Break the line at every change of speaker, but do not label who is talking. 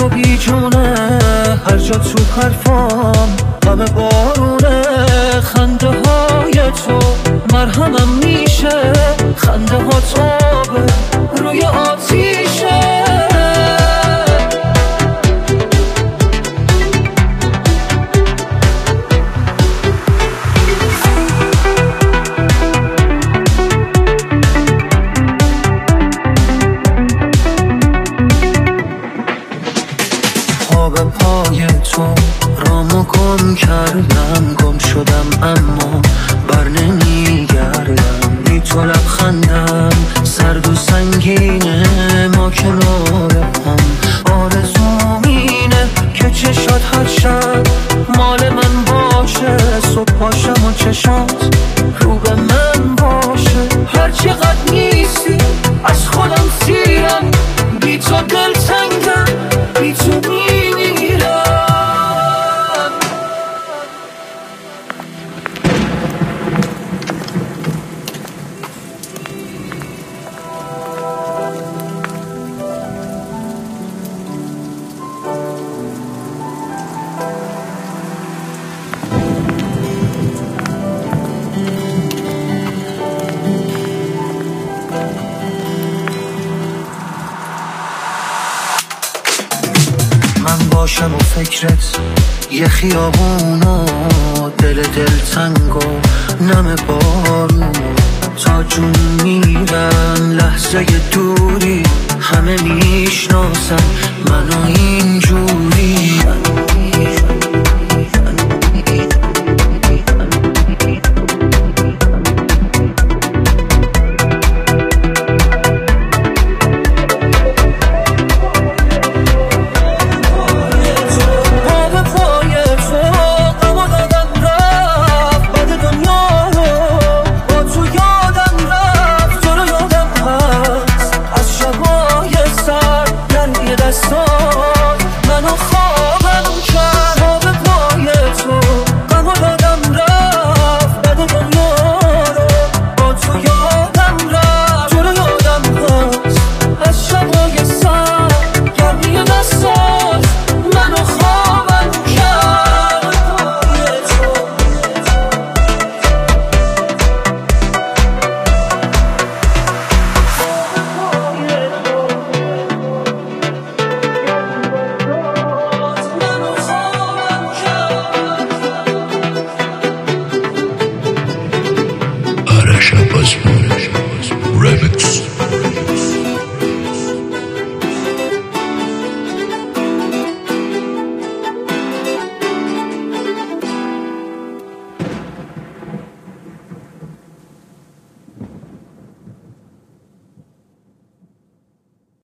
بیجونه، هر جا تو حرفام همه بارونه. خنده های تو مرهمم میشه، خنده ها تابه روی آتیشه. خواب پای تو رامو گم کردم، گم شدم اما بر نمیگردم. بی تو لبخندم سرد و سنگینه، ما کنار هم آرزوم اینه که چشات هر شب مال من باشه. صبح پاشم و چشات رو به من باشه. هر چقدر نیستی از خودم سیرم، بی تو دل تنگم، بی تو میمیرم. من باشم و فکرت یه خیابونو، دل تنگ و نم بارون. تا جون میرم لحظه دوری، همه میشناسن منو اینجوری.